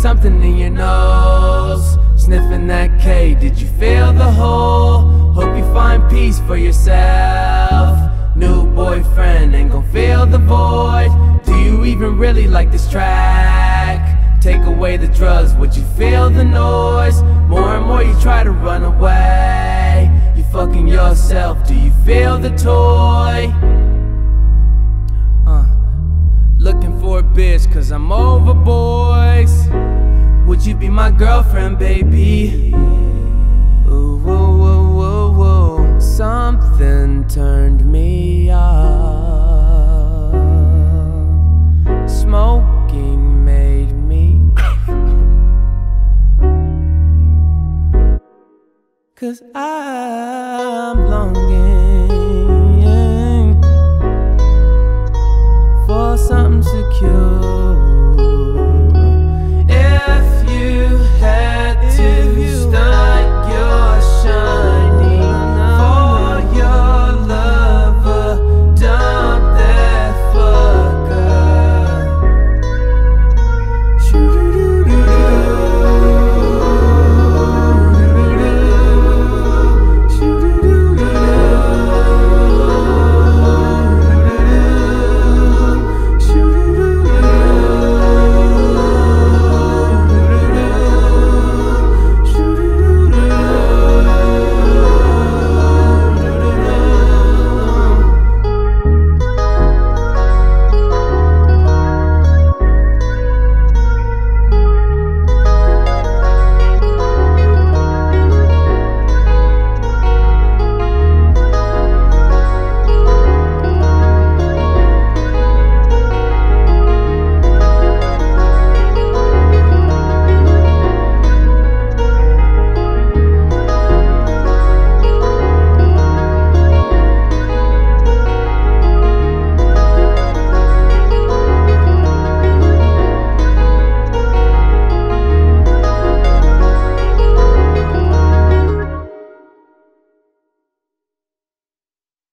something in your nose. Sniffing that K, did you feel the hole? Hope you find peace for yourself. New boyfriend ain't gon' fill the void. Do you even really like this track? Take away the drugs, would you feel the noise? More and more you try to run away. You fucking yourself, do you feel the toy? Looking for a bitch cause I'm over boys. Would you be my girlfriend, baby? Ooh, whoa, whoa, whoa, whoa. Something turned me off. Smoking made me cause I'm longing